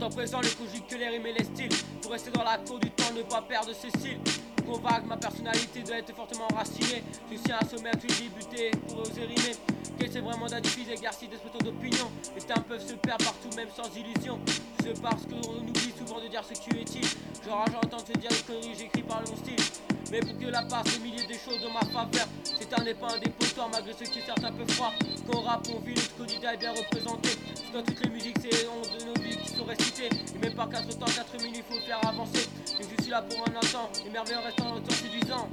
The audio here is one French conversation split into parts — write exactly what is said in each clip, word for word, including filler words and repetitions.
temps présent, les conjugues que les rimes et les styles. Pour rester dans la cour du temps, ne pas perdre ses cils. Convainc ma personnalité doit être fortement enracinée. Je suis un sommet, j'ai débuté pour oser rimer. Qu'est-ce c'est vraiment d'un diffusé exercice d'expression d'opinion. Les termes peuvent se perdre partout, même sans illusion. C'est parce qu'on oublie souvent de dire ce qui est utile. Genre j'entends te dire les conneries, j'écris par mon style. Mais pour que la passe des milliers de choses dans ma faveur. C'est un n'est pas un dépotoir malgré ce qui est certes un peu froid. Quand on rappe, on vit, notre candidat est bien représenté. C'est dans toutes les musiques, c'est les ondes de nos vies qui sont récitées. Et même pas quatre temps, quatre minutes, il faut faire avancer. Et je suis là pour un instant, les merveilles restant autant séduisant.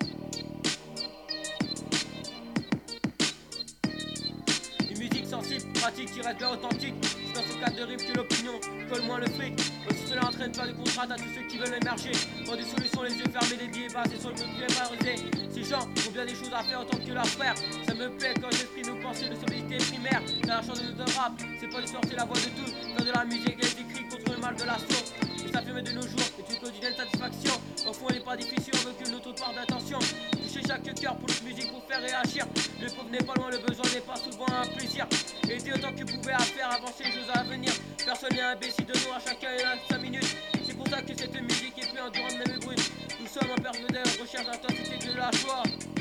Une musique sensible, pratique, qui reste bien authentique. C'est dans ce cadre de rime que l'opinion colle moins le fric. Aussi cela entraîne pas de contrainte à tous ceux qui veulent émerger. Pour des solutions, les yeux fermés, les billets basés sur le mot valorisé. Ces gens ont bien des choses à faire autant que leurs frères. Ça me plaît quand j'exprime nos pensées de sobriété primaire. Dans la chanson de notre rap, c'est pas de sortir la voix de tous. Faire de la musique et des cris contre le mal de la source. Et ça fait de nos jours, est une quotidienne satisfaction. Au fond, elle n'est pas difficile, on veut que notre part d'attention. Toucher chaque cœur pour notre musique pour faire réagir. Le pauvre n'est pas loin, le besoin n'est pas souvent un plaisir. Aider autant que pouvait à faire avancer les choses à venir. Personne n'est imbécile de nous, à chacun il a cinq minutes. C'est pour ça que cette musique est plus endurante même brune. Nous sommes en période de recherche d'intensité de la joie.